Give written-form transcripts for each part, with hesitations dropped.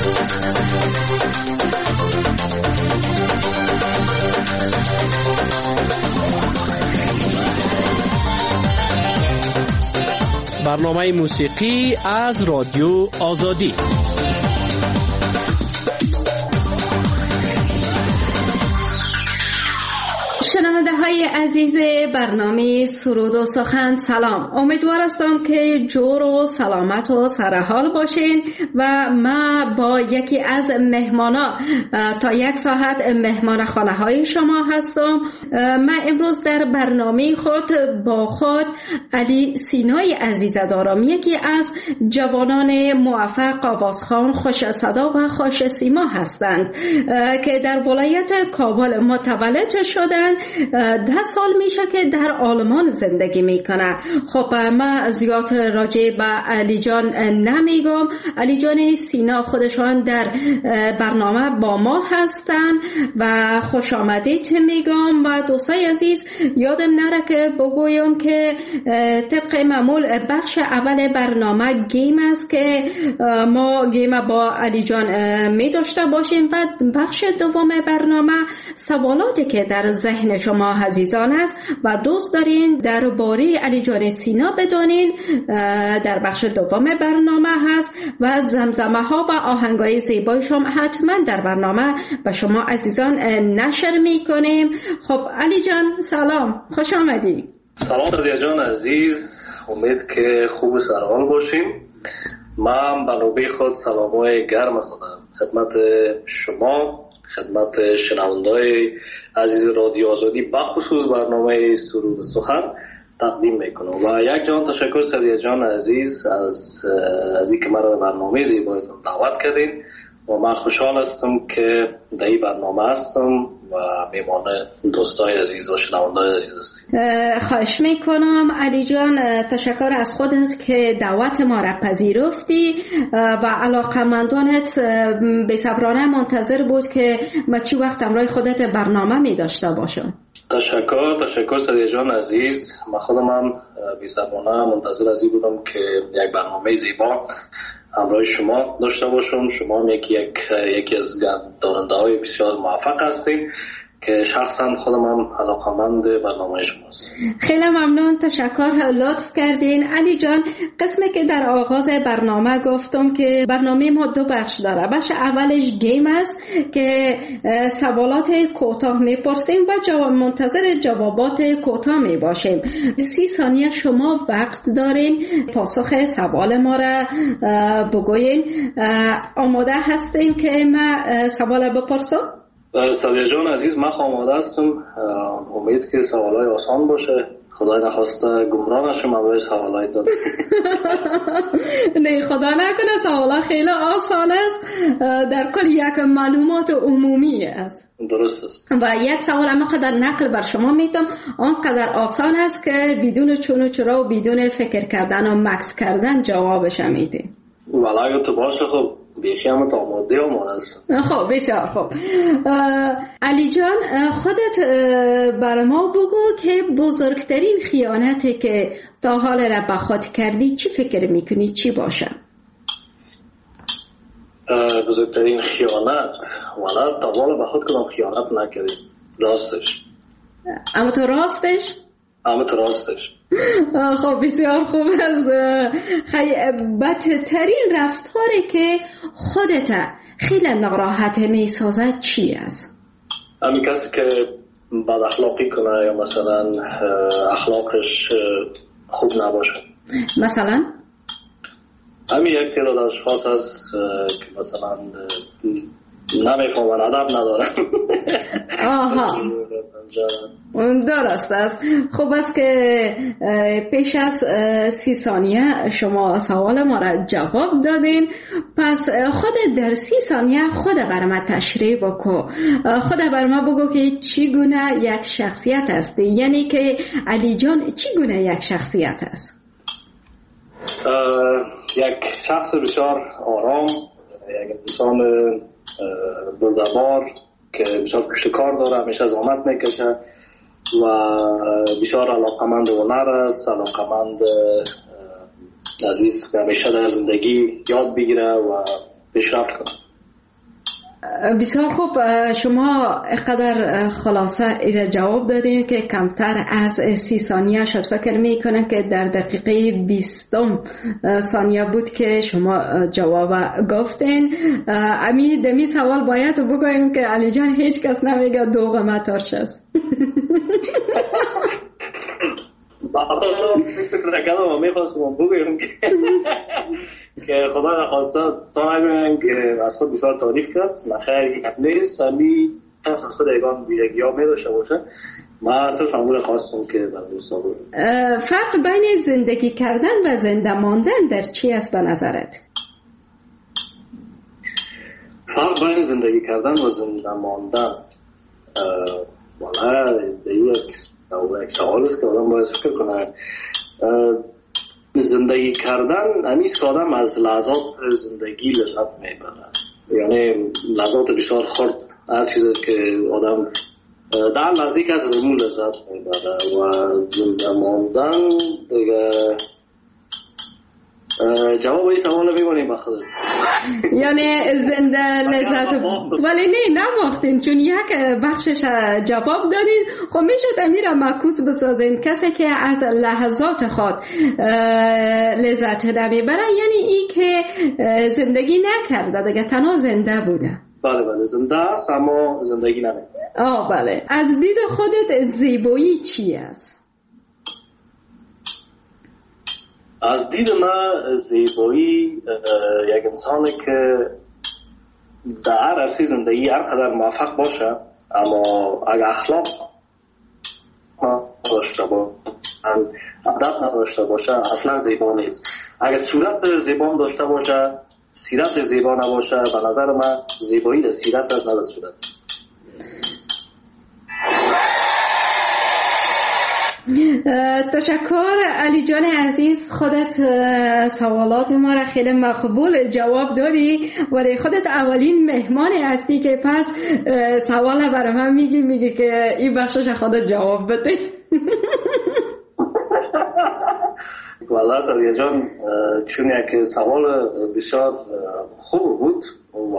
برنامه موسیقی از رادیو آزادی. شنونده های عزیز برنامه سرود و سخن، سلام. امیدوار هستم که جور و سلامت و سرحال باشین و ما با یکی از مهمانا تا 1 ساعت مهمان خانه های شما هستم. من امروز در برنامه خود با خود علی سینای عزیز دارم، یکی از جوانان موفق آوازخوان خوش صدا و خوش سیما هستند که در ولایت کابل متولد شدند. 10 سال میشه که در آلمان زندگی میکنه. خب من زیاد راجع به علی جان نمیگم. علی جان سینا خودشان در برنامه با ما هستن و خوش آمدید میگم. و دوستای عزیز یادم نره که بگویم که طبق معمول بخش اول برنامه گیم است که ما گیم با علی جان می داشته باشیم و بخش دوم برنامه سوالاتی که در ذهن شما عزیزان است و دوست دارین درباره علی جان سینا بدانین در بخش دوم برنامه هست و زمزمه ها و آهنگای زیبایش هم حتما در برنامه به شما عزیزان نشر می کنیم. خب علی جان سلام، خوش آمدی. سلام رضا جان عزیز، امید که خوب و سرحال باشیم. من به نوبه خود سلامای گرم خودم خدمت شما، خدمت شنونده‌های عزیز رادیو آزادی بخصوص برنامه سرود و سخن تقدیم میکنم و یک جان تشکر سریع جان عزیز از اینکه مرا برنامه زیبایتون دعوت کردین و من خوشحال هستم که در این برنامه هستم و میمان دوستای عزیز و شنونده‌های عزیز هستیم. خواهش میکنم علی جان، تشکر از خودت که دعوت ما را پذیرفتی و علاقمندانت بی‌صبرانه منتظر بود که ما چی وقت همراه خودت برنامه می داشته باشم. تشکر سریع جان عزیز. من خودم هم بی‌صبرانه منتظر از این بودم که یک برنامه زیبا همراه شما داشته باشم. شما هم یکی از داننده‌های بسیار موفق هستید که شخصا خودم هم علاقه‌مند برنامه شماست. خیلی ممنون، تشکر، لطف کردین. علی جان، قسمی که در آغاز برنامه گفتم که برنامه ما 2 بخش داره. بخش اولش گیم است که سوالات کوتاه میپرسیم و منتظر جوابات کوتاه میباشیم. 30 ثانیه شما وقت دارین پاسخ سوال ما را بگوین. آماده هستین که من سوال بپرسم؟ سریع جان عزیز، من آماده هستم. امید که سوالای آسان باشه. خدای نخواسته گمراه نشم برای سوالای دادم. نه خدا نکنه، سوالا خیلی آسان است، در کل یک معلومات عمومی است. درست است. و یک سوال اما قدر نقل بر شما میتونم، آنقدر آسان است که بدون چون و چرا و بدون فکر کردن و مکس کردن جوابش میدیم. ولی اگه تو باشه خب بیشی همه تا آماده است. خب بسیار خوب. علی جان، خودت برای ما بگو که بزرگترین خیانتی که تا حال را به خود کردی چی فکر میکنی چی باشه؟ بزرگترین خیانت ولی تا حال به خود کنم خیانت نکردیم. راستش. اما تو راستش؟ خب بسیار خوب است. بدترین رفتاری که خودت خیلی ناراحت میسازد چی است؟ همین کسی که بد اخلاقی کنه یا مثلا اخلاقش خوب نباشه. مثلا؟ همین یک تعداد اشخاص هست که مثلا نمیفهمن، ادب ندارن. آها، درست است. خوب است که پیش از 30 ثانیه شما سوال ما را جواب دادین. پس خود در 30 ثانیه خود بر ما تشریح بکن. خود بر ما بگو که چی گونه یک شخصیت است، یعنی که علی جان چی گونه یک شخصیت است؟ یک شخص بسیار آرام، یک انسان بردبار که بسیار پشت کار داره، همیشه زحمت میکشه و بسیار علاقمند هنر است، علاقمند عزیز که همیشه در زندگی یاد بگیره و پیشرفت کنه. بسیار خوب. شما اقدر خلاصه ایره جواب دادین که کمتر از 30 ثانیه شد. فکر میکنم که در دقیقه 20 ثانیه بود که شما جواب گفتین. دمی سوال باید بگویم که علی جان هیچ کس نمیگه دوغ متارش است. فکر نکردم میخواستم بگویم که خدا خواسته تا نگویم که از خود بسیار تعریف کرد. نخیر نیست، همی کس از خود ایگان ویرگی ها می داشته باشه. من صرف همون خواستم که در دوستا بود. فرق بین زندگی کردن و زنده ماندن در چی است به نظرت؟ فرق بین زندگی کردن و زنده ماندن والا یک سوال است که آدم باید فکر کنه. زندگی کردن همیست که آدم از لحظات زندگی لذت میبره، یعنی لحظات بسیار خرد، هر چیزی که آدم در لحظه که از زمون لذت میبره. و زنده ماندن دیگه جواب این سوال میبانیم با خودت. یعنی زنده لذت ولی نباختین چون یک بخشش جواب دادین. خب میشد امیر معکوس بسازین کسی که از لحظات خود لذت نمیبره، یعنی ای که زندگی نکرده دیگه، تنها زنده بوده. بله زنده است اما زندگی نمیکنه. بله. از دید خودت زیبایی چی است؟ از دید من زیبایی یک انسانی که در هر عرصه زندگی هر قدر موفق باشه اما اگر اخلاق نداشته باشه، ادب نداشته باشه، اصلا زیبا نیست. اگر صورت زیبا داشته باشه، سیرت زیبا نباشه، به نظر من زیبایی در سیرت است، نه در صورت. تشکر علی جان عزیز. خودت سوالات ما را خیلی مقبول جواب دادی، ولی خودت اولین مهمانی هستی که پس سوال برای من میگی که این بخشش خودت جواب بده. والله سریع جان، چون یک سوال بسیار خوب بود و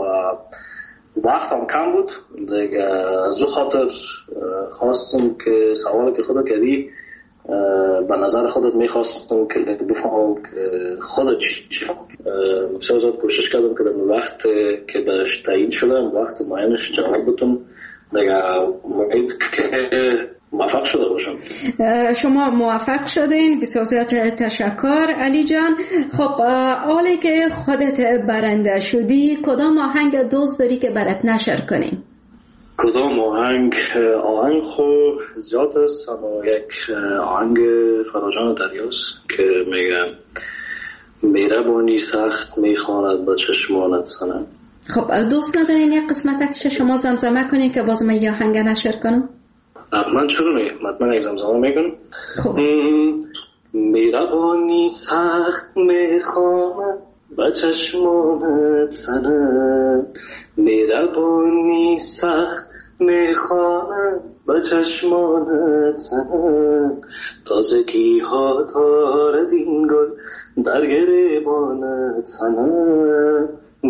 وقتم کم بود دیگه، از او خاطر خواستم که سوالی که خودت کردی به نظر خودت میخواستم که بفهمم که خودت چی بسیار کوشش کردم که در وقت که برش تعیین شدم وقت معینش جواب بدم دیگه. امید که موفق شده باشم. شما موفق شدین، بسیار تشکر علی جان. خب حالی که خودت برنده شدی، کدام آهنگ دوست داری که برات نشر کنیم؟ کدام آهنگ خوب زیاد است، اما یک آهنگ فراجان دریاست که میگم مهربانی سخت میخواند با چشمانت سنم. خب دوست ندارین یک قسمت شما زمزمه کنین که باز من یه آهنگ نشر کنم؟ من چرا نیم؟ حتما یک زمزمه میکنم. خب مهربانی سخت میخواند با چشمانت سنم، مهربانی سخت میخواند با چشمانت سنم، تازگی ها دارد این گل در گریبانت سنم،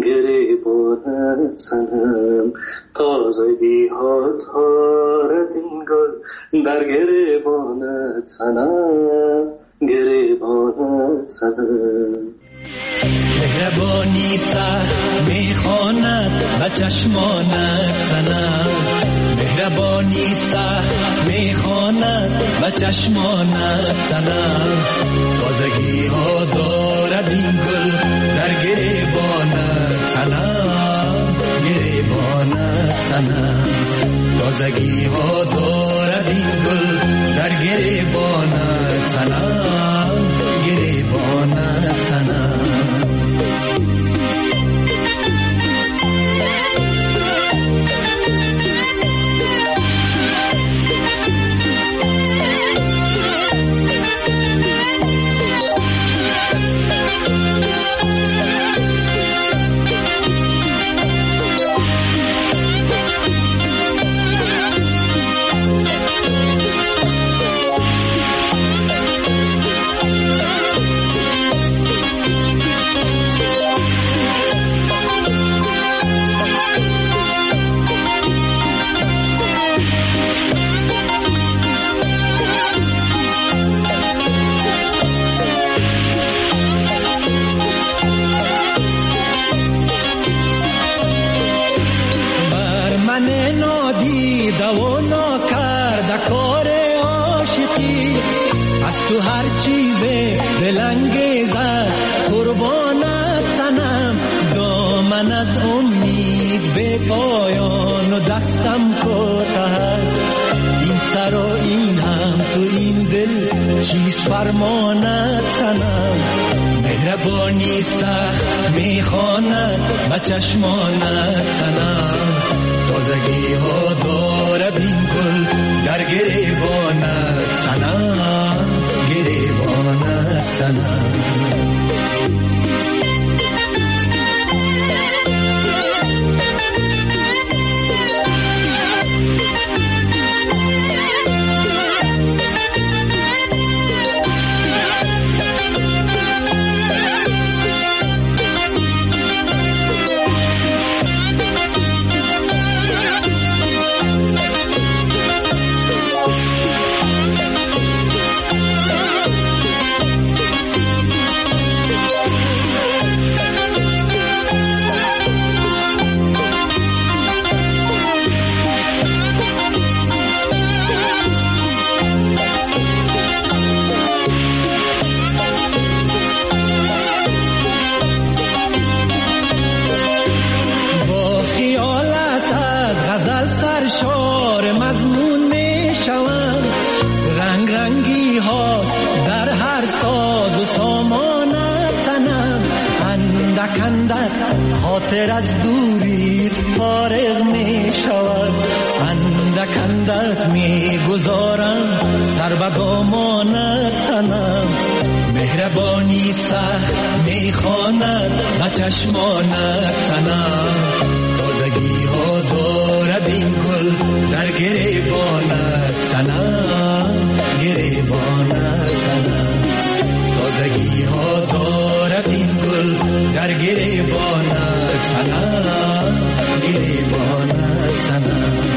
گریبانت سنم، تازگی ها دارد این گل در گریبانت سنم، گریبانت سنم. مهربانی سخت میخواند و چشمانت سنم، مهربانی سخت میخواند و چشمانت سنم، تازگی ها دارد این گل در گریبانت سنم، گریبانت سنم، تازگی ها دارد این گل در گریبانت سنم، گریبانت سنم. دلانگیزش قربانت سنم، دامن از امید به پایان و دستم کوته است. این سر و این هم تو این دل چیز فرمانت سنم، مهربانی سخت میخواند و چشمانت سنم، تازگی ها دارد این گل در گریبانت سنم، گریبانت سنم. خاطر از دوریت فارغ می شود، اندک اندک می گذارم سر به دامانت سنم، مهربانی سخت می خواند و چشمانت سنم، تازگی ها دارد این گل در گریبانت سنم، گریبانت سنم، تازگی ها دارد این گل در گریبانت سنم، گریبانت سنم.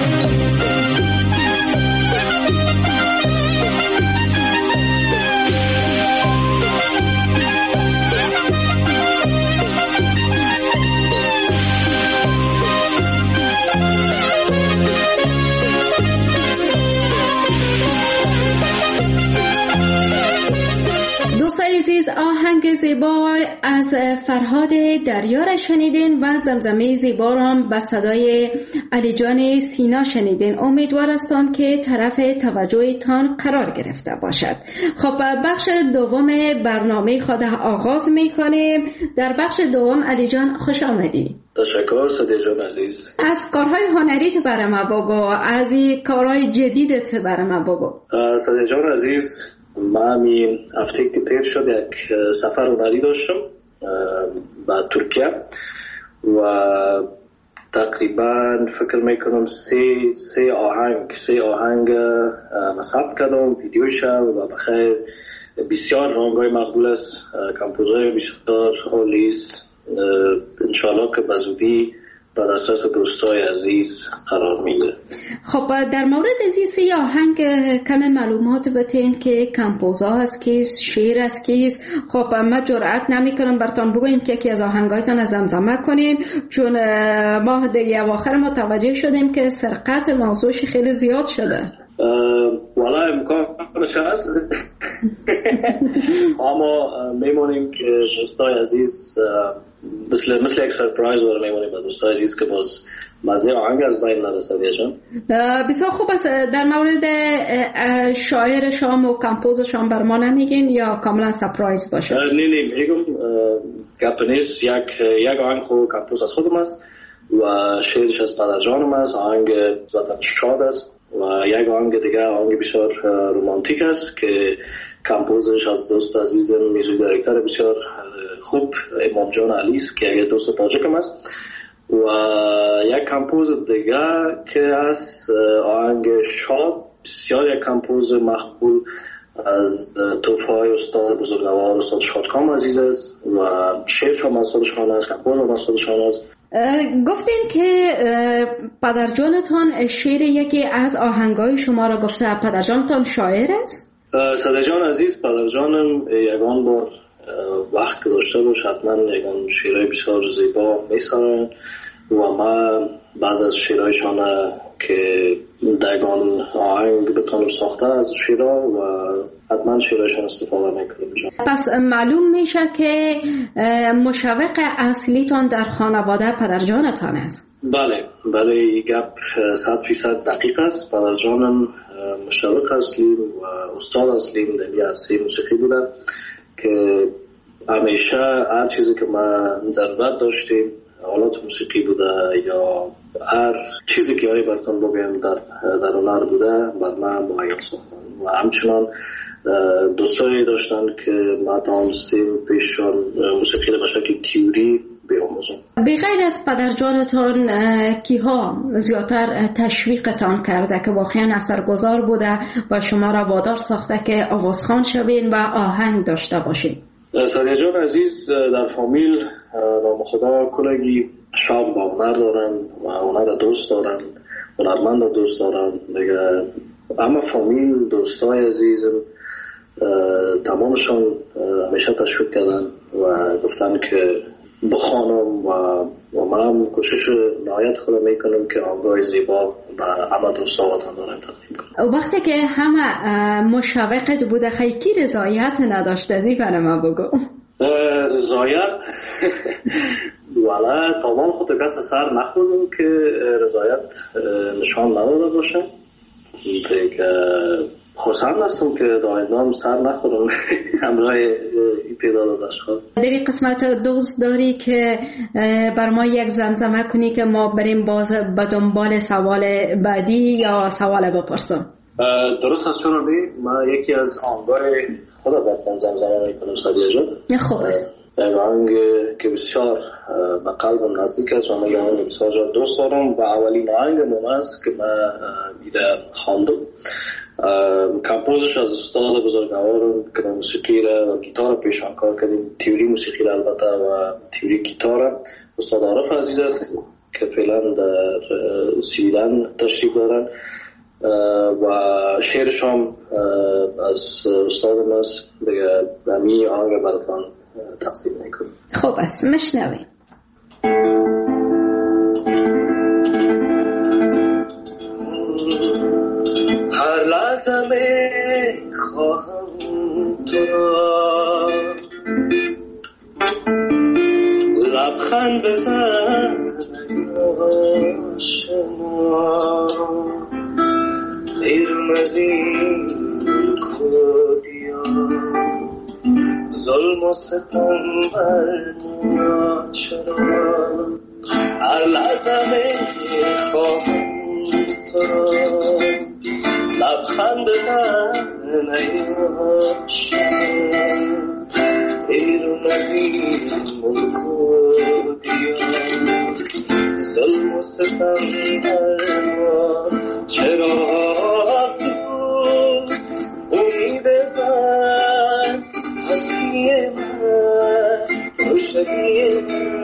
عزیز، آهنگ زیبا از فرهاد دریا را شنیدین و زمزمه زیبا را به صدای علی جان سینا شنیدین. امیدوار هستم که طرف توجهتان قرار گرفته باشد. خب بخش دوم برنامه خود آغاز میکنیم. در بخش دوم علی جان خوش آمدی. تشکر صدیق جان عزیز. از کارهای هنریت برای ما بگو، از این کارهای جدیدت برای ما بگو. صدیق جان عزیز، من این هفته که تیر شد یک سفر هنری داشتم به ترکیه و تقریبا فکر میکنم سه آهنگ ثبت کردم، ویدیوش و بخیر بسیار رنگای مقبول است، کمپوزای بسیار عالی است. انشاءالله که بزودی در دسترس دوستای عزیز قرار میده. خب در مورد از این سه آهنگ کم معلومات بتین که کمپوزا هست کیست، شعر هست کیست. خب ما جرأت نمیکنم براتون بگویم که یکی از آهنگایتان زمزمه کنین، چون ما دیگه اواخر متوجه شدیم که سرقت موضوعش خیلی زیاد شده. والا امکانش هست اما میمونیم که دوستای عزیز مثل یک سرپرایز رو میمونیم به دوستای عزیز که باز مزه آهنگ از بین نرسد. بسیار خوب است. در مورد شاعر شام و کمپوز شام بر ما نمیگین یا کاملا سرپرایز باشه؟ نه میگم گپ نیست. یک آهنگ خود کمپوز از خودم است و شعرش از پدرجانم است، آهنگ ذاتاً شاد است و یک آهنگ دیگه آهنگ بسیار رومانتیک است که کمپوزش از دوست عزیزم میوزیک دایرکتور بسیار خوب امام جان علی است که یک دوست تاجیکم است و یک کمپوز دیگه که از آهنگ شاد، بسیار یک کمپوز مقبول از توفای استاد بزرگوار استاد شادکام عزیز است و شعرش هم از خودشان است، کمپوز هم از خودشان است. گفتین که پدرجانتان شعر یکی از آهنگای شما را گفته. پدرجانتان شاعر است؟ صدیق جان عزیز، پدرجانم یگان بار وقت که داشته باش حتما یگان شعرهای بسیار زیبا میسرن و من بعض از شعرهایشان که دگان آهنگ بتانم ساخته از شعرها و حتما شعرشان استفاده میکنیم. پس معلوم میشه که مشوق اصلیتان در خانواده پدرجانتان است. بله این گپ 100% دقیق است. پدرجانم مشوق اصلی و استاد اصلی در عرصه موسیقی بوده که همیشه هر چیزی که ما ضرورت داشتیم، آلات موسیقی بوده یا هر چیزی که براتون بگم در هنر بوده، بر من مهیا ساختن و همچنان دوستایی داشتن که ما تانستیم پیششان موسیقی به شکل تیوری بیاموزم. بغیر از پدرجانتان کیها زیادتر تشویقتان کرده که واقعا اثرگذار بوده و شما را وادار ساخته که آوازخوان شوین و آهنگ داشته باشین؟ سادیه جان عزیز در فامیل نام خدا کلگی شام با هنر دارن و هنر دوست دارن، هنرمند دوست دارن دیگه. اما فامیل دوستای عزیزم تمامشان همیشه تشویق کردن و گفتن که بخوانم و من کوشش نهایت خودم میکنم که آهنگای زیبا و همه دوستاواتان دارم تقدیم کنم. وقتی که همه مشوقت بوده خیلی کی رضایت نداشته زیبا ما بگو؟ رضایت والا تمام خود کس سر نخوردم که رضایت نشان نداده باشه. دیگه خوشحال هستم که دایدام سر نخورم همراه تعداد از اشخاص. در این قسمت دوست داری که بر ما یک زمزمه کنی که ما بریم باز به دنبال سوال بعدی یا سوال بپرسم؟ درست است چون من یکی از آهنگای خدا براتون زمزمه میکنم سادیه جان. خوب است. آهنگ که بسیار به قلبم نزدیک است و من این آهنگ بسیار دوست دارم و اولین آهنگ من است که من میره خواندم. کمپوزش از استاد بزرگوارم که موسیقی را و گیتار پیشانکار کردیم، تیوری موسیقی را البته و تیوری گیتار استاد عارف عزیز است که فعلا در سویدن تشریف دارن و شعرش هم از استادم است. دیگه همین آهنگ براتون تقدیم میکنم. خوب است مشنویم. هر لحظه میخواهم تو را لبخند بزن شما بیرون از این کودیا ظلم و ستم بر ما چرا. هر لحظه میخواهم تو را لبخند بزن نیاشم بیرون از این ملک و دیار ظلم و ستم بر ما چرا. تو امید من هستی من روشنی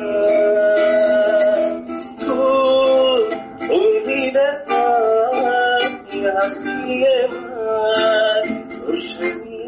من تو امید من هستی من روشنی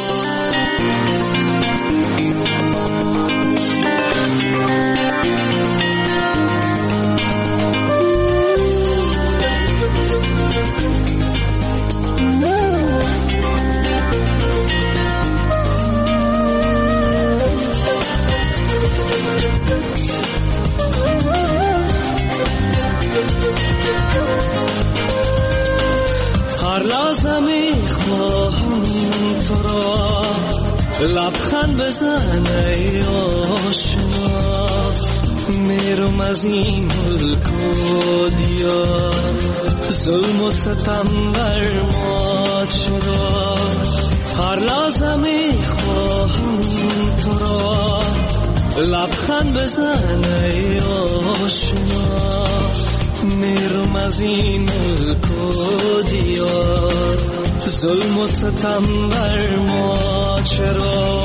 لبخند بزن ای آشنا میرم از این ملک و دیار ظلم و ستم بر ما چرا. هر لحظه میخواهم تو را لبخند بزن ای آشنا میرم از این ملک و دیار ظلم و ستم بر ما چرا.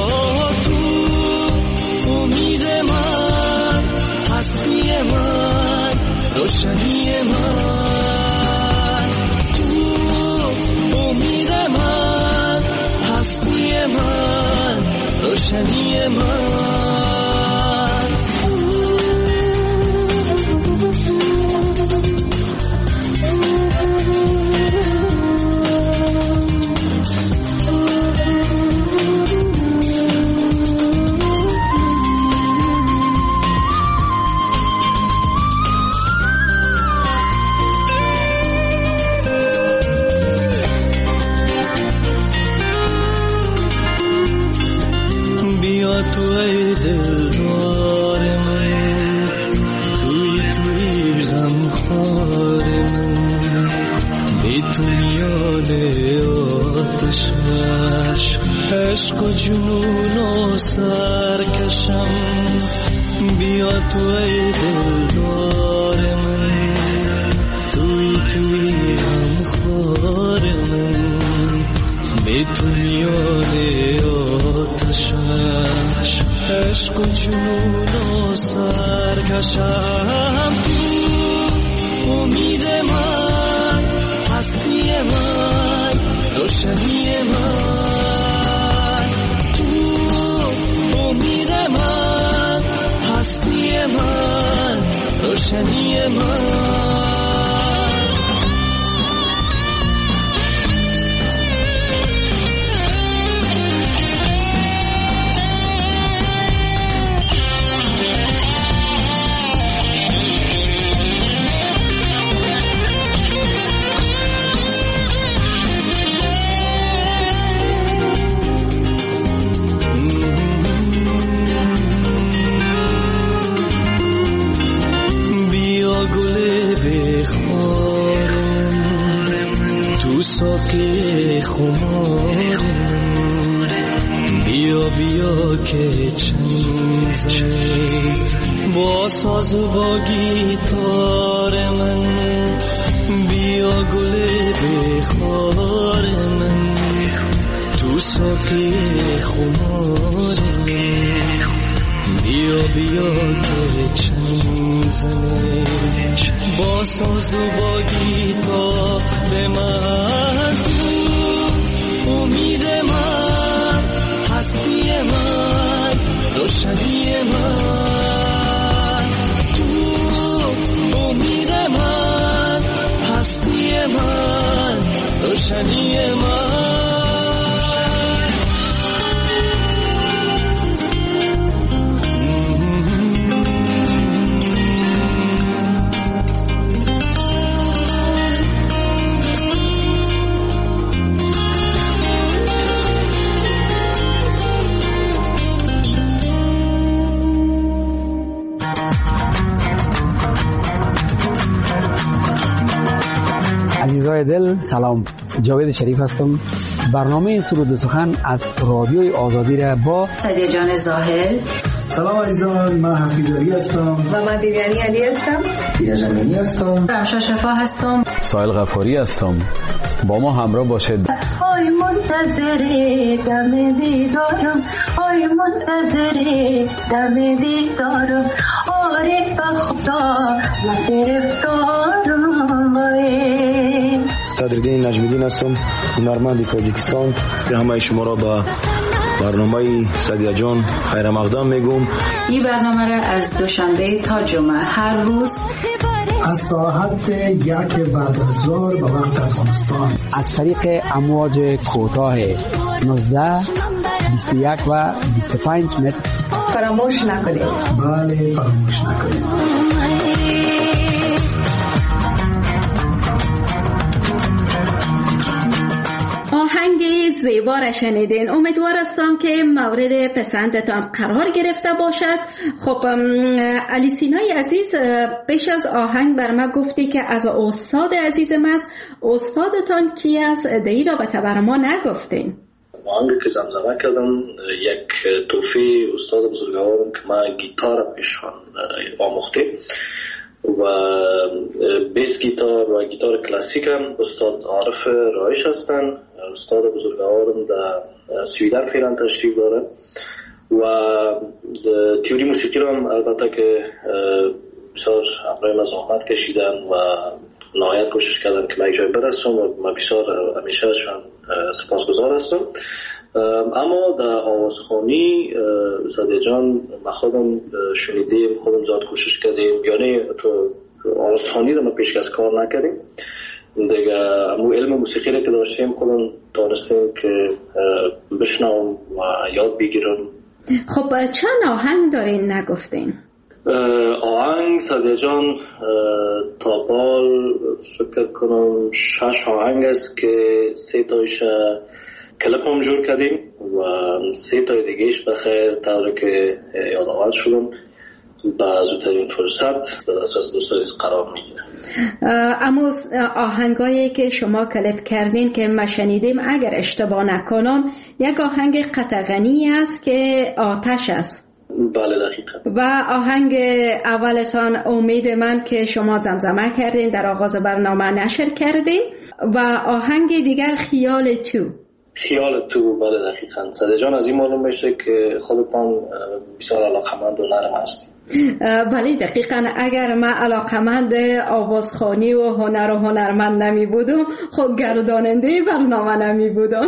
تو امید من هستی من روشنی من تو امید من هستی من روشنی من. خار من بی تو میان آتشش عشق و جنون و سرکشم بیا تو ای دلدار من توی هم خار من بی تو میان آتشش عشق و جنون و سرکشم تو امید من هستی من روشنی من تو امید من هستی من روشنی من ساقی خمار بیا بیا که چنگ زنی با ساز و با گیتار من بیا گل بخار من تو ساقی خمار من بیا بیا که چنگ زنی با ساز و با گیتار من تو امید من هستی من روشنی من تو امید من هستی من روشنی من عزیزای دل سلام، جاوید شریف هستم. برنامه سرود و سخن از رادیوی آزادی را با سعدیه جان زاهل. سلام عزیزان، من حفیظ علی هستم و من دیویانی علی هستم. دینا جمعی هستم. رمشا شفا هستم. سایل غفاری هستم. با ما همراه باشید. آی منتظر دم دیدارم، آی منتظر دم دیدارم، آره بخدا گرفتارم. صدرالدین نجمیدین هستم، هنرمند تاجیکستان. همه شما را به برنامه سعدیه جان خیر مقدم میگم. این برنامه را از دوشنبه تا جمعه هر روز از ساعت 1 بعد از ظهر به وقت افغانستان از طریق امواج کوتاه 19 21 و 25 متر فراموش نکنید. بله، فراموش نکنید. آهنگ زیبا را شنیدین. امیدوار هستم که مورد پسندتان قرار گرفته باشد. خب علی سینای عزیز، پیش از آهنگ بر ما گفتی که از استاد عزیزم است. استادتان کی است؟ دی را بر ما نگفتین. آهنگی که زمزمه کردم یک توفی استاد بزرگوارم که ما گیتار پیشان آموخته و بیس گیتار و گیتار کلاسیک هم استاد عارف رایش هستن. استاد بزرگوارم در سویدن فعلا تشریف داره و تیوری موسیقی رو هم البته که بسیار همراه ما زحمت کشیدن و نهایت کوشش کردن که من یک جای برسم و من بسیار همیشه ازشان سپاسگزار هستم. اما در آوازخوانی سعدیه جان ما خودم شنیدیم، خودم زیاد کوشش کردیم، یعنی تو آوازخوانی رو ما پیشکش کار نکردیم دیگه. امو علم موسیقی رو که داشتیم خودم دانستیم که بشنوم و یاد بگیرم. خب چند آهنگ دارین نگفتین؟ آهنگ سعدیه جان تا بال فکر کنم 6 آهنگ است که 3 تایش کلپ هم جور کردیم و 3 تای دیگهش بخیر طوری که یادآور شدم با زودترین فرصت در دسترس دوستان قرار میگیره. اما آهنگایی که شما کلیپ کردین که ما شنیدیم اگر اشتباه نکنم یک آهنگ قطغنی است که آتش است. بله دقیقا. و آهنگ اولتان امید من که شما زمزمه کردین در آغاز برنامه نشر کردین و آهنگ دیگر خیال تو. بله دقیقا. صدیق جان از این معلوم میشه که خودتان بسیار علاقمند و نرم هستید. بله دقیقا. اگر من علاقمند آوازخوانی و هنر و هنرمند نمی بودم خب گرداننده برنامه نمی بودم.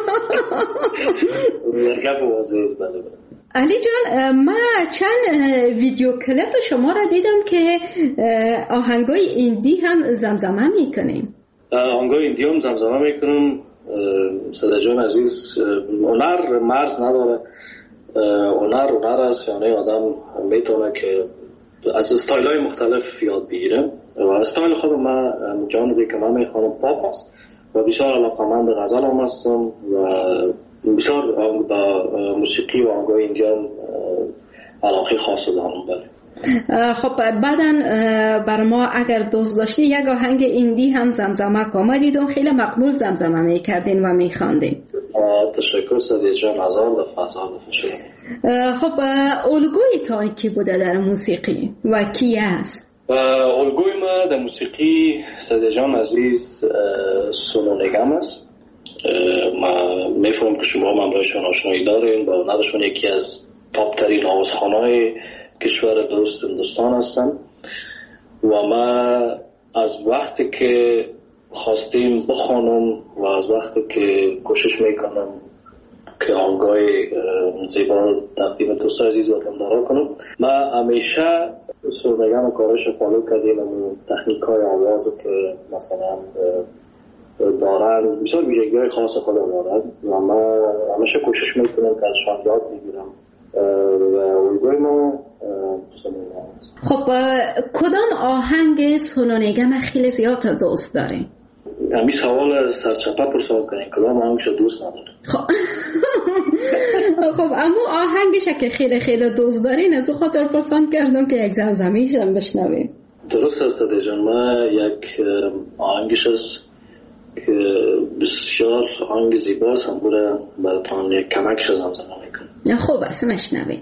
بله. علی جان من چند ویدیو کلیپ شما را دیدم که آهنگای ایندی هم زمزمه میکنیم. آهنگای ایندی هم زمزمه میکنم. صدیق جان عزیز، هنر مرز نداره. هنر است، یعنی آدم میتونه که از استایل های مختلف یاد بگیره و استایل خودم من جانبی که من میخوانم پاپ است و بسیار علاقمند غزل هم هستم و بسیار با موسیقی و آهنگای ایندیان علاقه خاص دارم. بله. خب بعداً بر ما اگر دوست داشتی یک آهنگ ایندی هم زمزمه کنم. دیدم خیلی مقبول زمزمه میکردین و میخواندین. تشکر صدیق جان، هزار دفعه شما. خب الگویتان کی بوده در موسیقی و کی است؟ الگوی ما در موسیقی صدیق جان عزیز سونو نگم است. ما میفهمم که شما هم همراهشان آشنایی دارین با هنرشون یکی از تاپ ترین آوازخوان‌های کشور دوست هندوستان هستن و ما از وقتی که خواستیم بخوانم و از وقتی که کوشش میکنم که آهنگای زیبا تقدیم دوست عزیز وطندارا کنم، ما همیشه سرنگم و کارش فالو کردیم و تکنیک‌های آواز که مثلا دارن بسیار ویژگی‌های خاص خود دارن و ما همیشه کوشش میکنم که ازشان یاد بگیرم و الگوی ما سونو. خب کدام آهنگ سونو نگم خیلی زیاد دوست دارین؟ همین سوال سرچپه پرسان کنین کدام آهنگش دوست نداره. خب اما آهنگش که خیلی دوست دارین از خاطر پرسان کردم که یک زمزمه‌ایش هم بشنویم. درست است صدیق جان. ما یک آهنگش است که بسیار آهنگ زیباست هم بوده براتان یک کمکش زمزمه میکنم. خوب است مشنویم.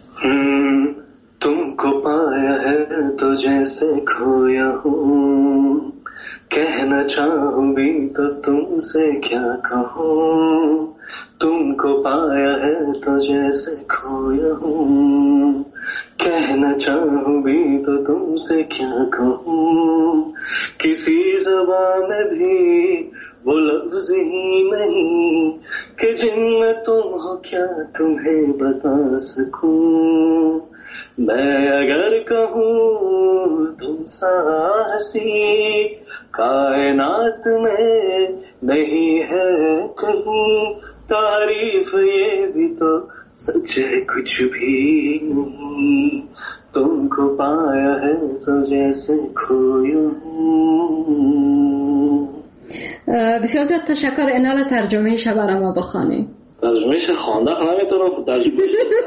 तुमको पाया है तो जैसे खोया हूँ, कहना चाहूँ भी तो तुमसे क्या कहूँ. तुमको पाया है तो जैसे खोया हूँ, कहना चाहूँ भी तो तुमसे क्या कहूँ. किसी ज़बान में भी वो लफ्ज़ ही नहीं कि जिनमें तुम हो क्या तुम्हें बता सकूं. मैं अगर कहूँ तुम सा हंसी कायनात में नहीं है कहीं, तारीफ ये भी तो सच है कुछ भी नहीं. तुमको पाया है तो जैसे खोया हूँ. بسیار زیاد تشکر. انال ترجمه شب برای ما بخوانید. ترجمهش خوانده نمیتونم خود ترجمه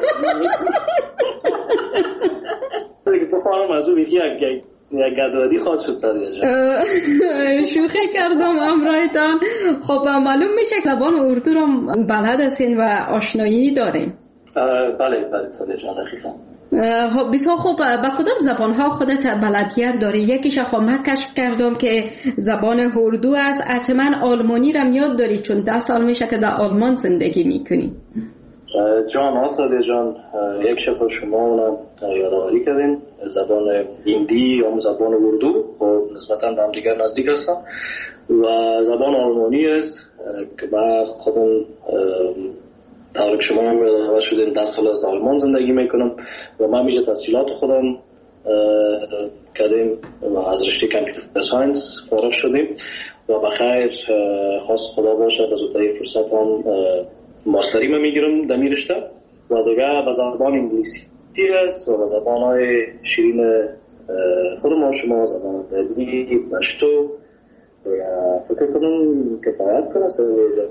دیگه بخوانم از اون یکی یک گدوادی خواهد شد صدیق جان. شوخی کردم امرایتان. خب معلوم میشه که زبان اردو رو بلد هستین و آشنایی دارین. بله صدیق جان دقیقا. بسیار خوب. با کدام زبان‌ها خودت بلدیت داری؟ یکیش خب من کشف کردم که زبان اردو است. حتما آلمانی را یاد داری چون 10 سال میشه که در آلمان زندگی میکنی. جان آساده جان، یک شفا شما اونم یادآوری کردین. زبان هندی یا زبان اردو خب نسبتاً به هم دیگر نزدیک هستن و زبان آلمانی است که من خودم طور که شما هم یادآور شدین 10 سال از آلمان زندگی میکنم و من میشه تحصیلات خودم کردیم و از رشته کامپیوتر ساینس فارغ شدیم و بخیر خواست خدا باشه به زودترین فرصت هم ماستری من میگیرم در این رشته و دیگه به زبان انگلیسی است و به زبانهای شیرین خود ما شما زبان دلی، پشتو و فکر کنم کفایت کنه سویده.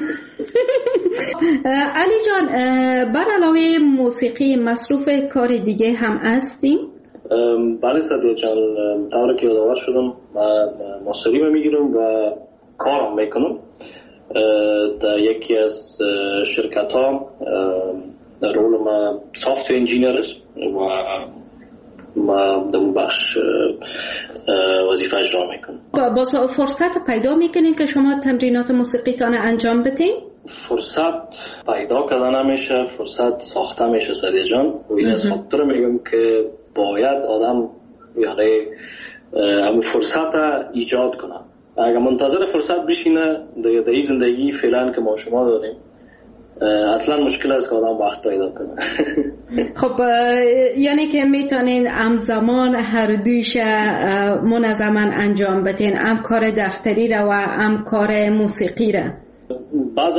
علی جان، بر علاوه موسیقی مصروف کار دیگه هم هستیم؟ بله سعدیه جان، طوری که یادآور شدم من مستری میگیرم و کارم میکنم در یکی از شرکت ها. رول ما سافت‌ویر انجینیر است و ما در اون بخش وظیفه اجرا میکنم. با فرصت پیدا میکنین که شما تمرینات موسیقیتان انجام بدین؟ فرصت پیدا کردن نمیشه، فرصت ساخته میشه سعدیه جان. و این از خاطر میگم که باید آدم یعنی همون فرصت ایجاد کنه. اگر منتظر فرصت بشینه در این زندگی فعلا که ما شما داریم اصلا مشکل است که آدم وقت پیدا کنه. خب یعنی که میتونین همزمان هر دویش منظما انجام بدین، هم کار دفتری را و هم کار موسیقی را؟ بعض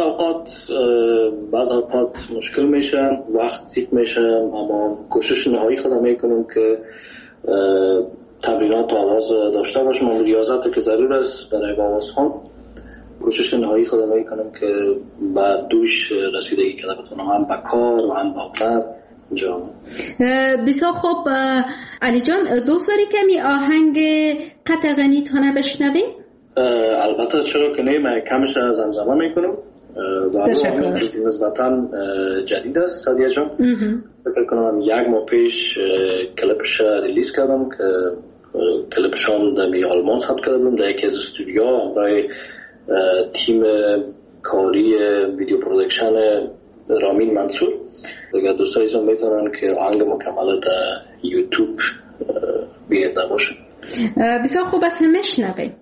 اوقات مشکل میشه، وقت زیاد میشه، اما کوشش نهایی خودم میکنم که تمرینات آواز داشته باشم. اما ریاضت که ضرور است برای آوازخوان، کوشش نهایی خودم میکنم که بعد دوش رسیدگی کنم بتونم هم با کار و هم با هنر انجام. بسیار خوب. علی جان، دوست داری کمی آهنگ قطع غنیتانه بشنویم؟ البته چرا که نه، من کمش زمزمه میکنم و نسبتا جدید است سعدیه جان. فکر کنم یک ماه پیش کلیپش ریلیز کردم که کلیپشان در آلمان ثبت کردم در یکی از استودیوها برای تیم کاری ویدیو پرودکشن رامین منصور. دیگه دوستای ایشان میتونن که آهنگ مکمل در یوتیوب بیننده باشن. بسیار خوب است، میشنویم.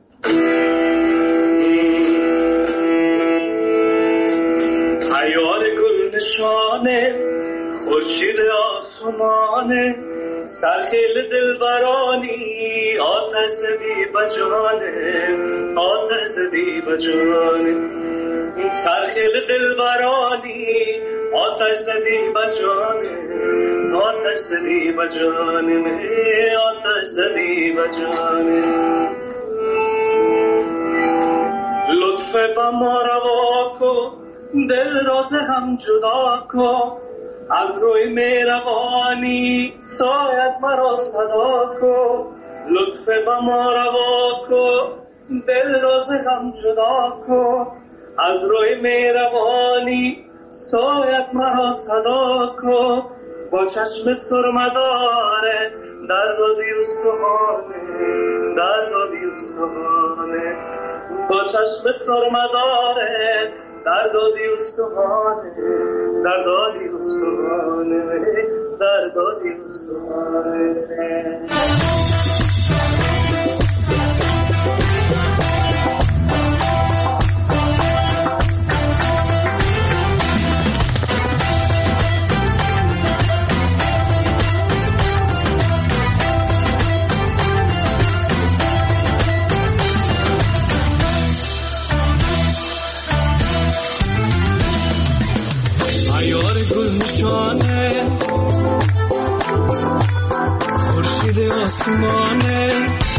حیار گل نشانه خورشید آسمانه سرخیل دلبرانی آتش زدی بجانه آتش زدی بجانه سرخیل دلبرانی آتش زدی بجانه آتش زدی بجانه آتش زدی بجانه لطف با ما روا کن دل راز هم جدا کن از روی مهربانی سایت مرا صدا کن لطف با ما روا کن دل راز هم جدا کن از روی مهربانی سایت مرا صدا کن با چشم سرمداره در دادی استخانه در دادی استخانه با چشم سرمداره در دادی استخانه در دادی استخانه در دادی استخانه. خورشید آسمانه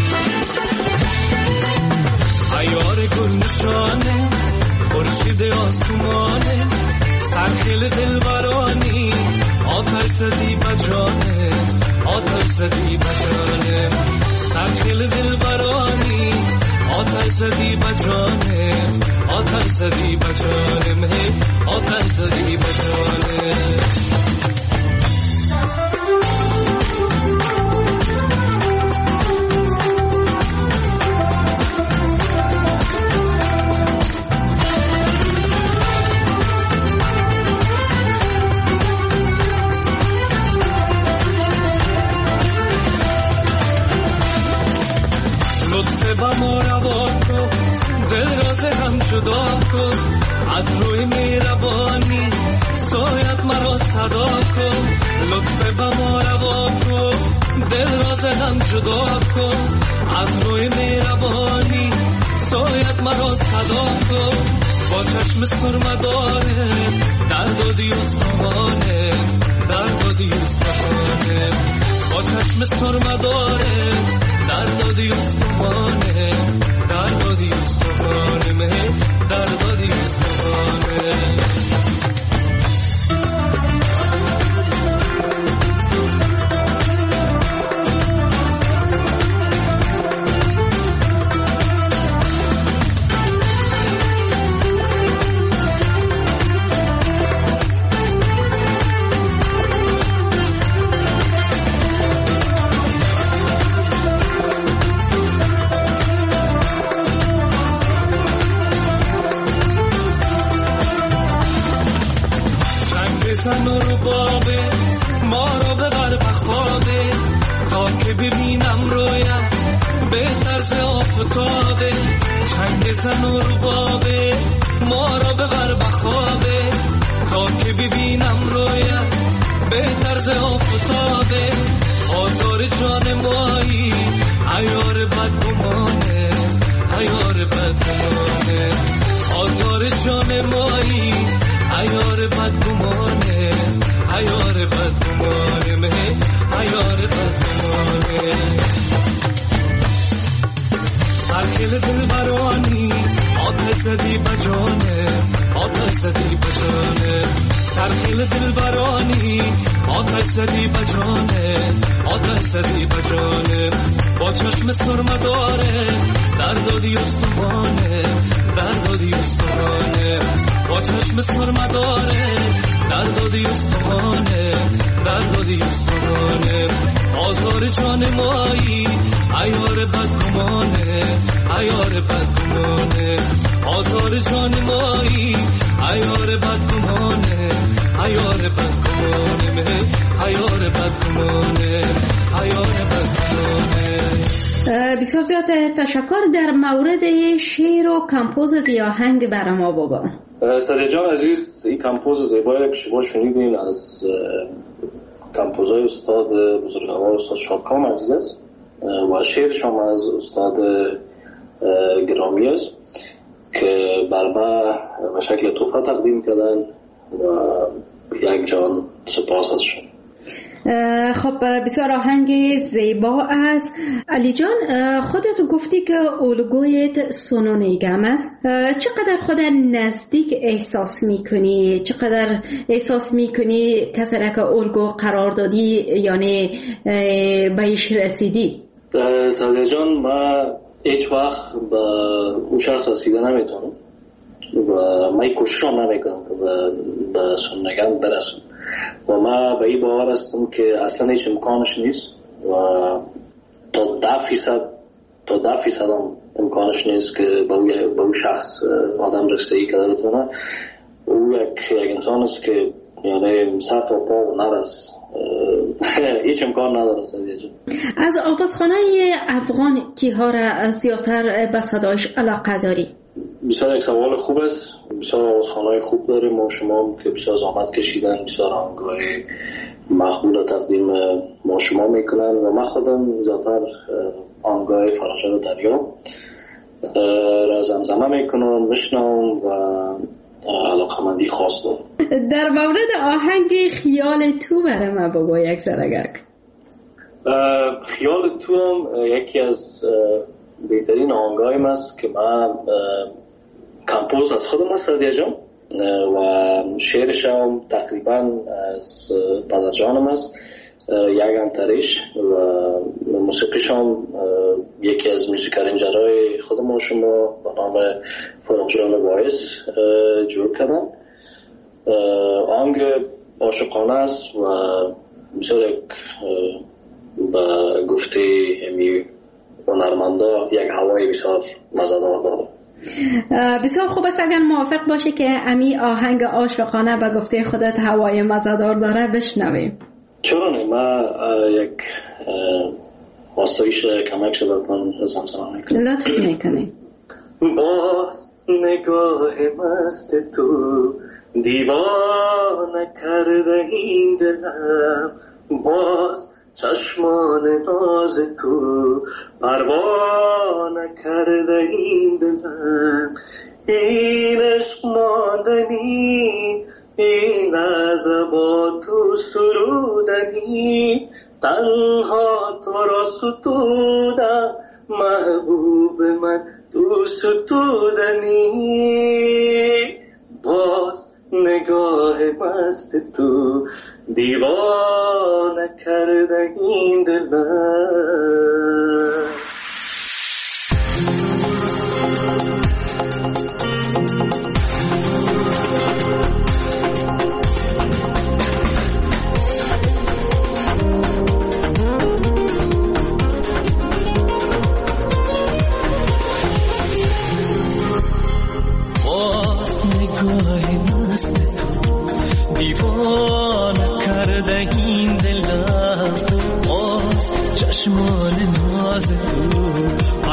عیار گل نشانه خورشید آسمانه سرخیل دلبرانی آتش زدی بجانه آتش زدی بجانه سرخیل دلبرانی آتش زدی بجانه آتش زدی بجانه آتش زدی بجانه. از روی مهربانی سایت مرا صدا کن لطف با ما روا کن دل راز هم جدا کن از روی مهربانی سایت مرا صدا کن با چشم سرمداره در دادی استخانه در دادی استخانه با چشم سرمداره در دادی استخانه در دادی استخانه. رویم به طرز آفتابه چنگ زن و ربابه ما را ببر بخوابه تا که ببینم رویم به طرز آفتابه آزار جان مایی عیار بدگمانه عیار بدگمانه آزار جان مایی عیار بدگمانه عیار بدگمانه عیار بدگمانه سرکل دل برانی آتش زدی بجانه آتش زدی بجانه سرکل دل برانی آتش زدی بجانه آتش زدی بجانه با چشم سرمداره دردادی استوانه دردادی استوانه با چشم سرمداره دردادی استوانه دردادی استوانه آزار جان مایی عیار بدگمانه عیار بدگمانه آزار جان مایی عیار بدگمانه عیار بدگمانه عیار بدگمانه عیار بدگمانه. بسیار زیاد تشکر. در مورد شعر و کمپوز آهنگ برای ما بگو. سادیا جان عزیز، این کمپوز زیبایی که شما شنیدین از کمپوزای استاد بزرگوار استاد شادکام عزیز است و شعرش هم از استاد گرامی است که بر ما به شکل تحفه تقدیم کردن و یک جان سپاس ازشون. خب بسیار آهنگ زیبا است. علی جان، خودت گفتی که الگویت سونو نیگم است. چقدر خودت نزدیک احساس میکنی؟ چقدر احساس میکنی کسی را که الگو قرار دادی یعنی بهش رسیدی؟ سادیا جان، ما هیچ وقت به اون شخص رسیده نمیتونم و من کوششم نمیکنم که به سونو نیگم برسم و ما به این باور هستم که اصلا هیچ امکانش نیست و تا 10% هم امکانش نیست که به اون شخص آدم رسیدگی کرده بتونه. او یک انسان است که یعنی سر تا پا و نرس هیچ امکان نداره. از آوازخوانه افغان کیها را زیادتر به صدایش علاقه داری؟ بسیار یک سوال خوب است. بسیار آوازخوانهای خوب داریم ما شما که بسیار زحمت کشیدن، بسیار آهنگهای مقبول تقدیم ما شما میکنن و من خودم زیادتر آهنگهای فراشان دریا را زمزمه میکنم، میشنم و علاقمندی خاص دارم. در مورد آهنگ خیال تو برای من بگو یک سرگک. خیال تو هم یکی از بهترین آهنگایم است که من کمپوز از خودم است سادیا جان و شعرش هم تقریبا از پدرجانم است، یک انتریش و موسیقیش هم یکی از موسیقارنجرهای خودم شما به نام فرخجان وایس جور کردن. آهنگ عاشقانه است و بسیار یک به گفته امی هنرمندا یک هوای بسیار مزه‌دار داره. بسیار خوب است اگر موافق باشی که امی آهنگ عاشقانه به گفته خودت هوای مزه‌دار داره بشنویم. چرا نه؟ من یک آسایش کمک شدتان زمزمه میکنم. لطف میکنی. باز نگاه مست تو دیوانه کرده این دلم، باز چشمان ناز تو پروانه کرده این دلم، این عشق ماندنی این لحظه با تو سرودنی، تنها تو را ستودم محبوب من تو ستودنی، باز نگاه مست تو دیوانه کرده این دلم.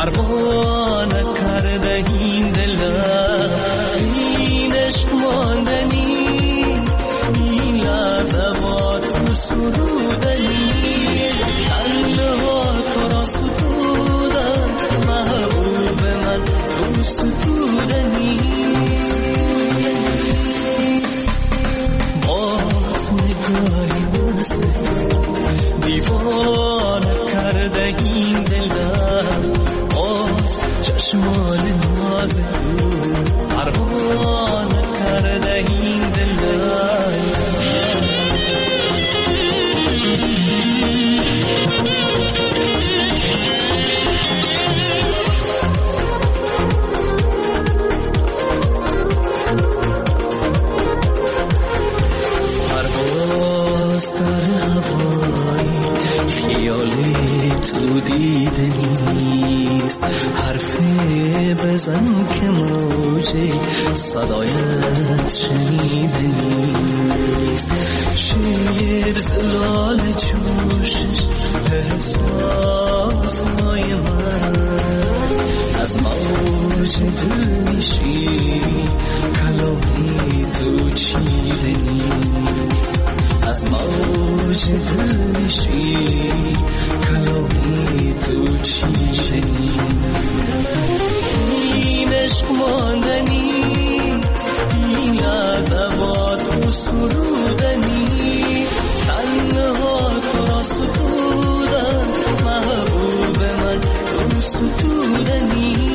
پروا نکرده این دلم، این عشق ماندنی، این لحظات تو سرودنی، تنها تو را ستودن محبوب من تو ستودنی. باز نگاهی واسه دیوانه کرده این دلم، باز چشمان ناز پروانه کرده این دلم. پرواز در هوای خیالی تو دیده نیست، حرفی بزن که موجه صدایت شنیده نیست. شیر زلال جوشش احساس های من، از موج دل میشی کلامی تو چیده نیست، از موج دل میشی کلامی تو چیده نیست. این عشق ماندنی، این لحظات تو سرودنی، تنها تو را ستودن محبوب من تو ستودنی.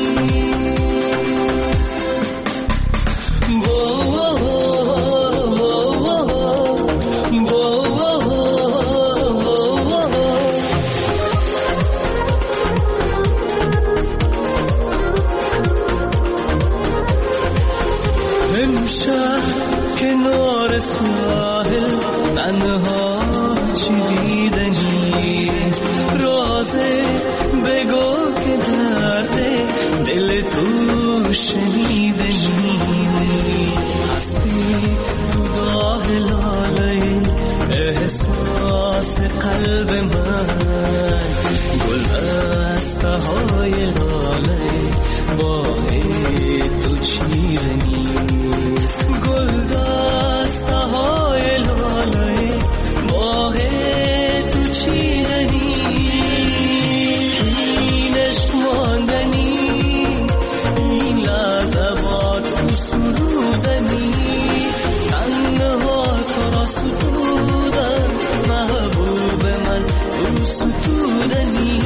کنار ساحل تنها چیده نیست، رازه بگو که درد دل تو شنیده نیست. هستی تو گاه لاله احساس قلب من، گل دسته های لاله باغی تو چیده نیست، گل دسته های لاله باغ تو چیده نیست. این عشق ماندنی، این لحظات تو سرودنی، تنها تو را ستودن محبوب من تو ستودنی.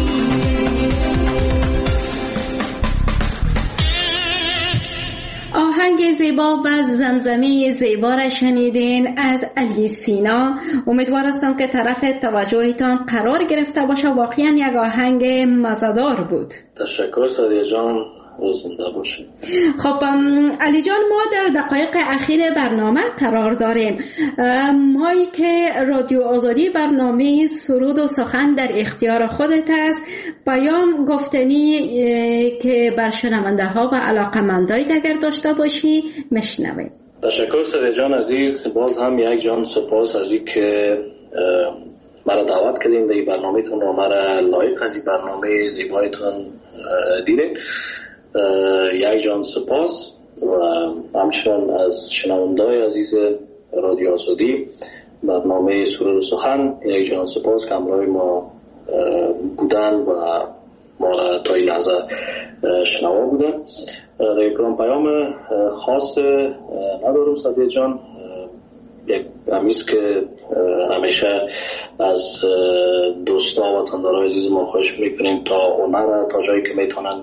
آهنگ زیبا و زمزمه زیبا را شنیدین از علی سینا. امیدوار هستم که طرف توجهتان قرار گرفته باشه. واقعا یک آهنگ مزه‌دار بود. تشکر سادیه جان، زنده باشید. خب علی جان، ما در دقایق اخیر برنامه قرار داریم. مایی که رادیو آزادی برنامه سرود و سخن در اختیار خودت است، بیان گفتنی که بر شنونده ها و علاقمندای اگر داشته باشی مشنویم. تشکر سادیه جان عزیز، باز هم یک جان سپاس از این که مرا دعوت کردین در این برنامه‌تون و مرا لایق از این برنامه زیبایتون دیدین. یک جان سپاس و همچنان از شنونده‌های عزیز رادیو آزادی برنامه سرود و سخن یک جان سپاس که همراه ما بودن و ما را تا این لحظه شنوا بودن. در کلام پیام خاص ندارم سادیه جان، یک همیست که همیشه از دوستا و وطندارای عزیز ما خواهش میکنیم تا هنر تا جایی که میتونن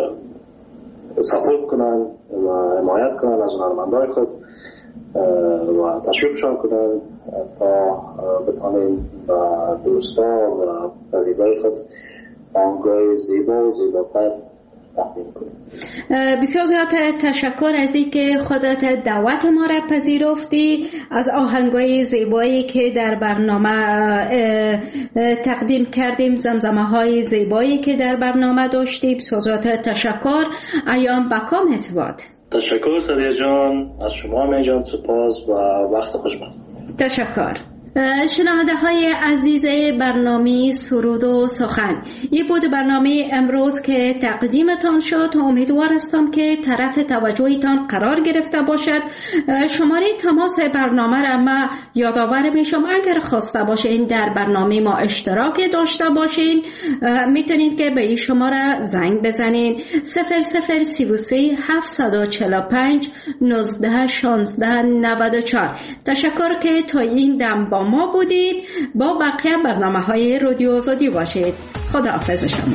سپورت کنن و حمایت کنن از هنرمندای خود و تشویقشان کنن تا بتونیم و دوستا و عزیزای خود آهنگای زیبا و زیباتر تقدیم کنیم. بسیار زیاد تشکر از اینکه خودت دعوت ما را پذیرفتی، از آهنگای زیبایی که در برنامه تقدیم کردیم، زمزمه های زیبایی که در برنامه داشتیم. بسیار زیاد تشکر. ایام بکام اتواد. تشکر سادیه جان، از شما می جان سپاس و وقت خوش بخیر. تشکر. شنونده های عزیز برنامه سرود و سخن، این بود برنامه امروز که تقدیمتان شد. امیدوار هستم که طرف توجهتان قرار گرفته باشد. شماره تماس برنامه را ما یادآور میشم، اگر خواسته باشین در برنامه ما اشتراک داشته باشین میتونید که به این شماره زنگ بزنین 0033 745 19 16 94. تشکر که تا این دم با ما بودید. با بقیه برنامه های رادیو آزادی باشید. خداحافظ شما.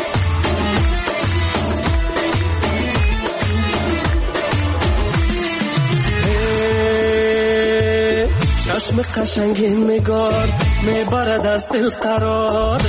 چشم قشنگ نگار میبرد از دل قراره،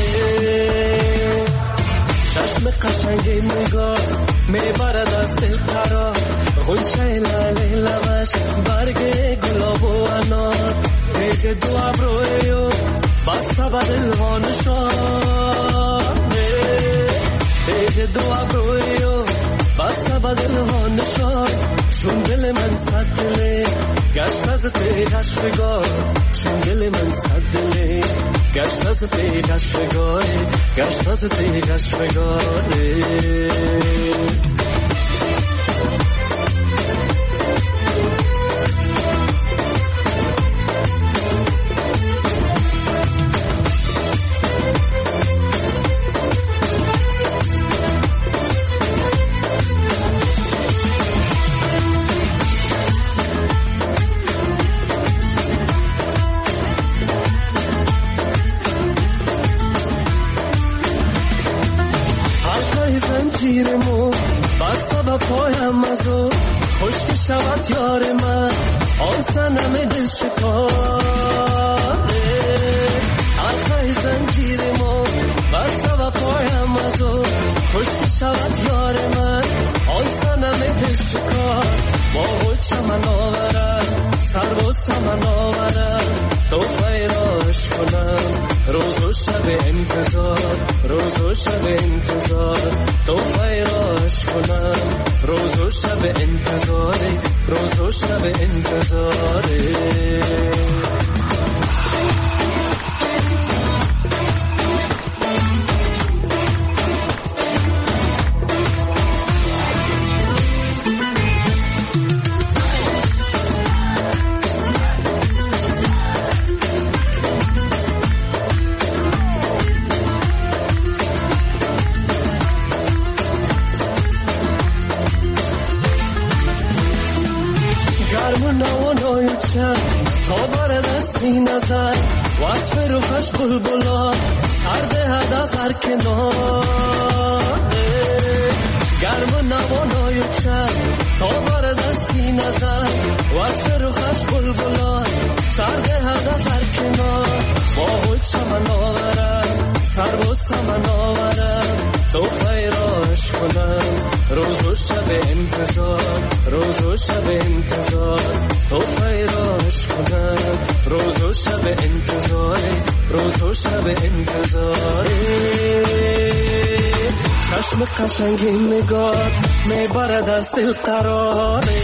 چشم قشنگ نگار میبرد از دل قرار، غنچه لاله لبش برگ گلاب و انار، ریخ دو ابرویو بسته به دل ها نشانه، ریخ دو ابرویو بسته به دل ها نشان، چون دل من صد دله گشت از پیش بگار، چون دل من صد دله گشت از پیش بگار، گشت از پیش بگاره. زنجیرمو بسته به پایم ازو، خشک شود یار من آن صنم دل شکاره، حلقه زنجیرمو بسته به پایم ازو، خشک شود یار من آن صنم دل شکار، با چمن آورد سر و سمن آورد، تو خیراش کنم روز و شب انتظار، روز و شب انتظار، تو خیراش کنم روز و شب انتظار، روز و شب انتظار. تا بر دستی نظر وصف روحش بلبلا سرده هد از هر کناره، گرم و نوانای چند تا بر دستی نظر وصف روحش بلبلا سرده هد از هر کنار، با چمن آورد سر و سمن آورد، تو خیراش کنم روز و شب انتظار، روز و شب انتظار، تو خیراش کنم روز و شب انتظار، روز و شب انتظار. چشم قشنگ نگار میبرد از دل قراره،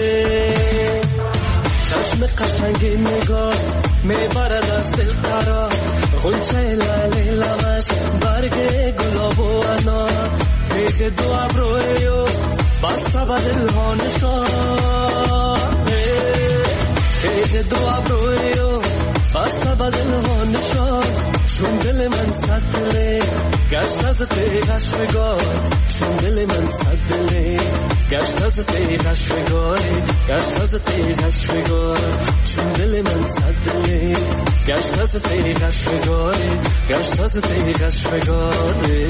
چشم قشنگ نگار میبرد از دل قرار، غنچه لاله لبش برگ گلاب و انار، ریخ دو ابرویو بسته به دل ها نشانه، ریخ دو ابرویو بسته به دل ها نشان، چون دل من صد دله گشت از پیش بگار، چون دل من صد دله گشت از پیش بگار، گشت از پیش بگار، چون دل من صد دله گشت از پیش بگار، گشت از پیش بگاره.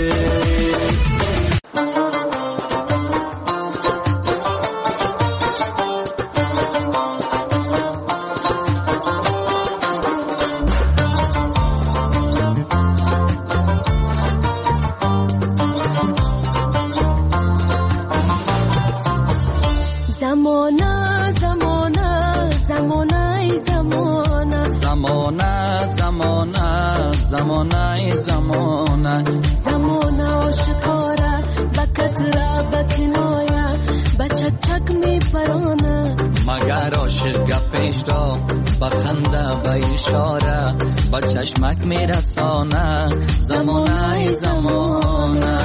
زمانه آشکاره بکت را بکنایا بچک چک می پرانه، مگر عاشق گپش را بخنده به اشاره با چشمک میرسانه زمانه زمانه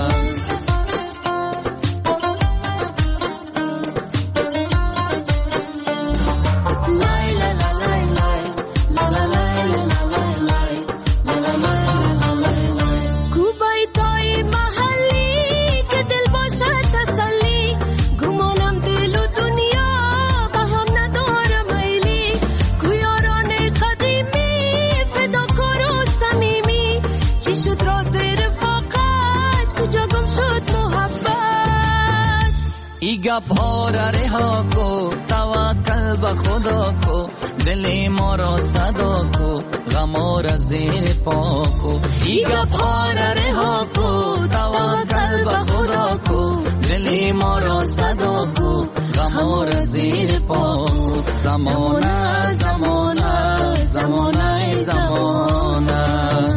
گپ ها را رها کو توکل به خدا کو دل ما را صدا کو غم را زیر پا کو ای گپ ها را رها کو توکل به خدا کو دل ما را صدا کو غم را زیر پا کو زمانه زمانه زمانه زمانه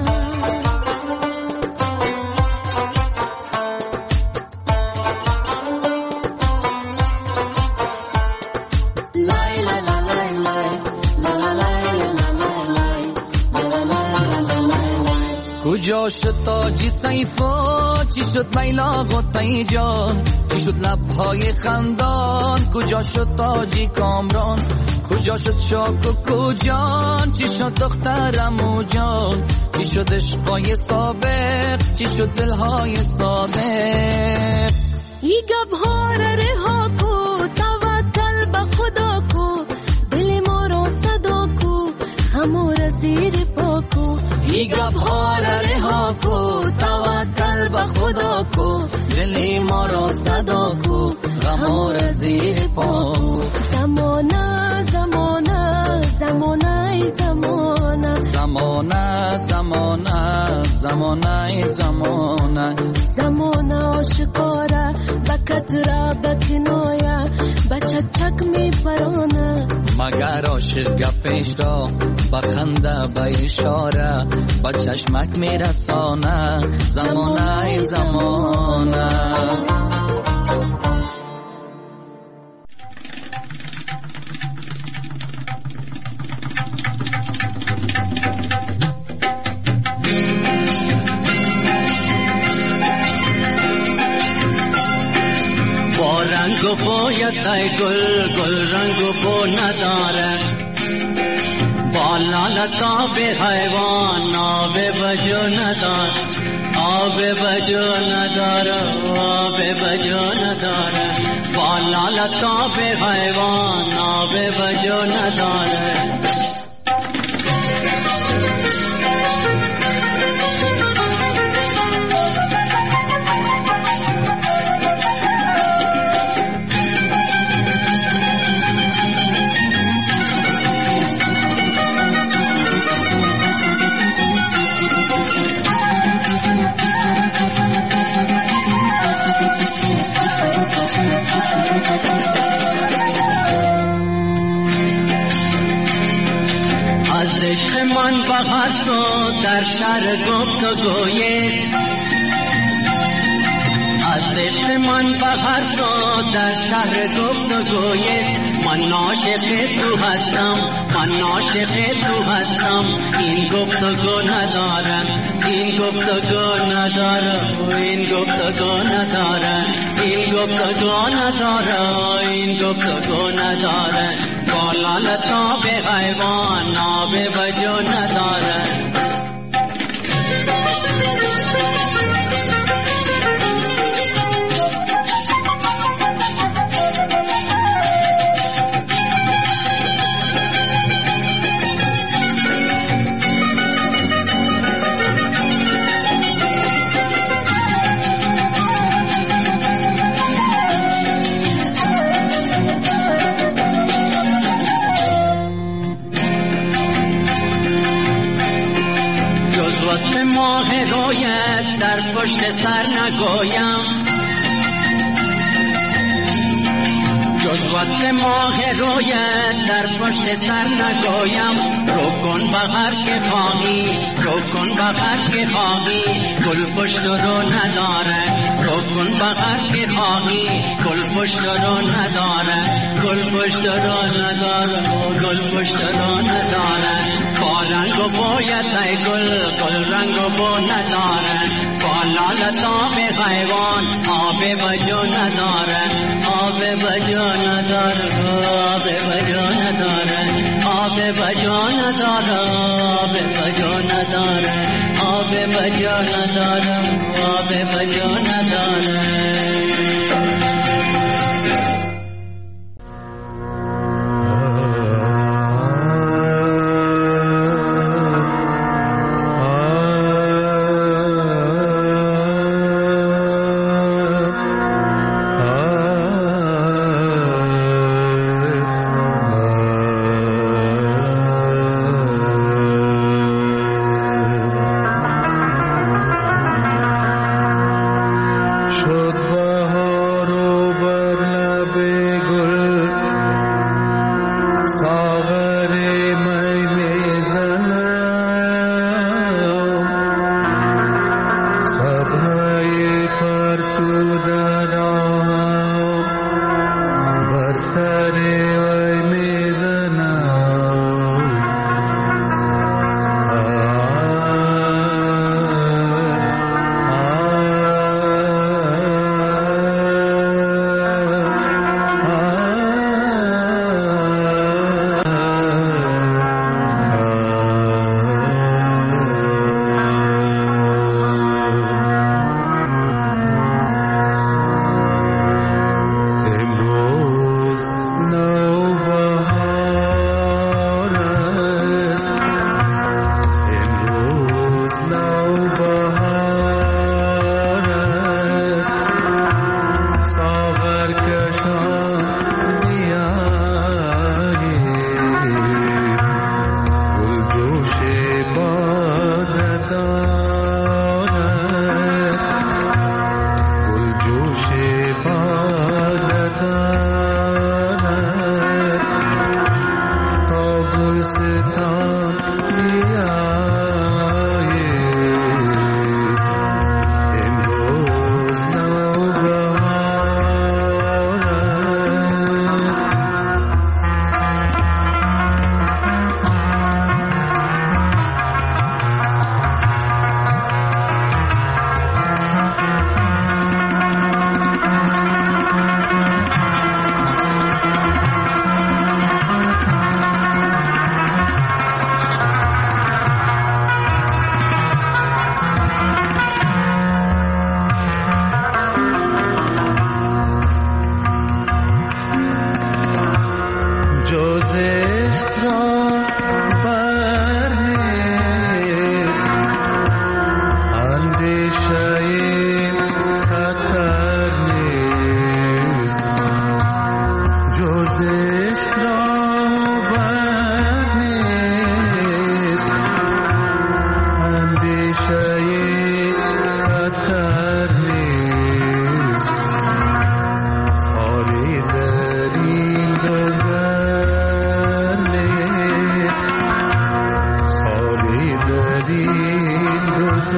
کجا شد تاجی سیفا چی شد لیلا غطی جان چی شد لبهای خندان کجا شد تاجی کامران کجا شد شاک و کجان چی شد دخترم و جان چی شد عشقای سابق چی شد دلهای صادق ای گبها را رها کو توکل به خدا کو دل ما را صدا کو همو را زیر پا کو ای گبها را رها کو توکل به خدا کو دل ما را صدا کو غم را زیر پا کو زمانه زمانه زمانه زمانه زمانه زمانه زمانه زمانه زمانه آشکاره بکتره بکنایه بچچک می پرانه مگر عاشق گپش را بخنده به اشاره با چشمک میرسانه زمانه زمانه با رنگ و بویت گل گل رنگ و بو نداره با لالتاب حیوان آب بجو نداره آب بجو نداره آب بجو نداره با لالتاب حیوان آب بجو نداره از عشق من بغل شد در شهر گفت و گوید از عشق من بغل شد در شهر گفت و گوید من عاشق تو هستم من عاشق تو هستم این گفتگو ندارم این گفتگو ندارم این گفتگو ندارم این گفتگو ندارم این گفتگو ندارم بالا لطاب حیوان آب وجو ندارم ماه رویت در پشت سر نگویم جز وقت ماه رویت در پشت سر نگویم رو کن بغر که خواهی رو کن بغر که خواهی گل پشت رو نداره رو کن بغر که خواهی گل پشت رو نداره گل پشت رو نداره گل پشت رو نداره با رنگ و باید ای گل گل رنگ و بو نداره با لالتاب حیوان آب بجو نداره آب بجو نداره آب بجو نداره آب بجو نداره آب بجو نداره آب بجو نداره آب بجو نداره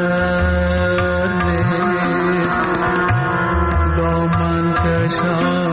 دامن کشان